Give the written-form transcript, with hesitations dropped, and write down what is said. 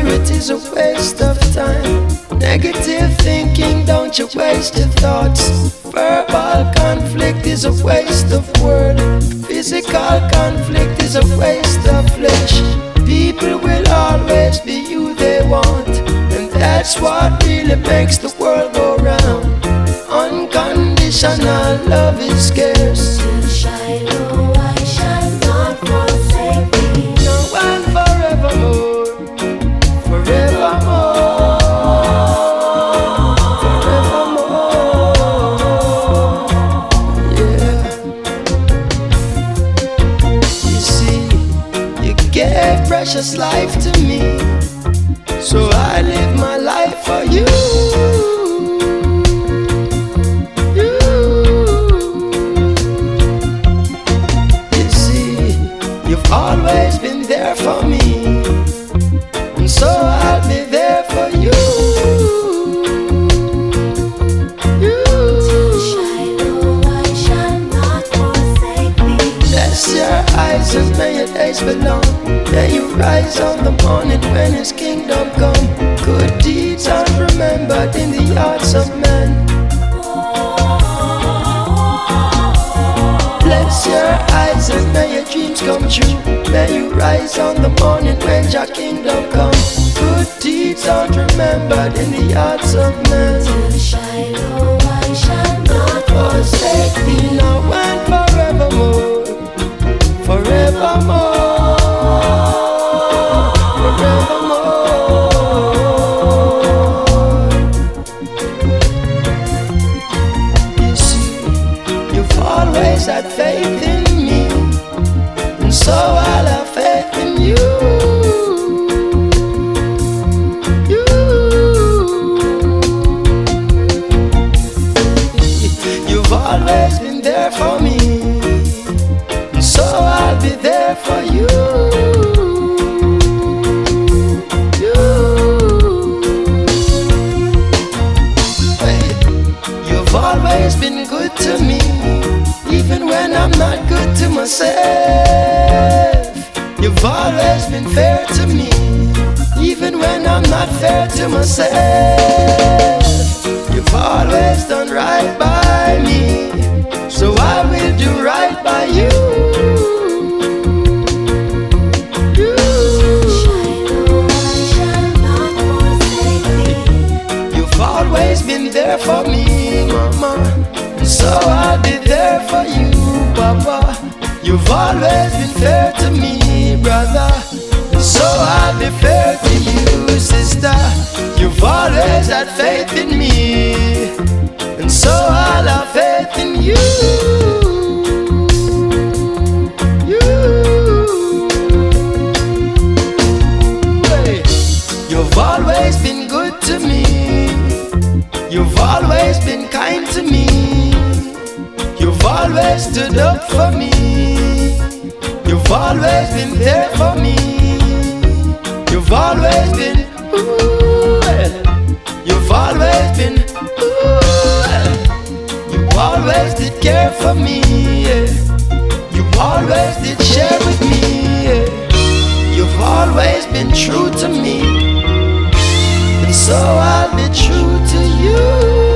spirit is a waste of time. Negative thinking, don't you waste your thoughts. Verbal conflict is a waste of word. Physical conflict is a waste of flesh. People will always be who they want, and that's what really makes the world go round. Unconditional love is scarce. To Shiloh I shall not forsake thee. Now and forevermore, forevermore, forevermore. Yeah. You see, you gave precious life to me, so I live my life for you. You've always been there for me, and so I'll be there for you. To Shiloh I shall not forsake thee. Bless your eyes and may your days belong. May you rise on the morning when his kingdom come. Good deeds are remembered in the hearts of men. Bless your eyes and may your dreams come true. May you rise on the morning when your kingdom comes. Good deeds are remembered in the hearts of men. To Shiloh I shall not forsake thee. Now and forevermore, forevermore, forevermore. You see, you've always had faith in me, and so I'll have faith in you. You've always been there for me, and so I'll be there for you. You've always been good to me, even when I'm not good to myself. You've always been fair to me, even when I'm not fair to myself. You've always done right by me, so I will do right by you. Shiloh I shall not forsake thee. You've always been there for me, mama, and so I'll be there for you, papa. You've always been fair to me, brother, and so I'll be fair to you, sister. You've always had faith in me, and so I'll have faith in you. Hey. You've always been good to me. You've always been kind to me. You've always stood up for me. You've always been there for me. You've always been, ooh, you've always been, ooh, you always did care for me. You always did share with me. You've always been true to me, and so I'll be true to you.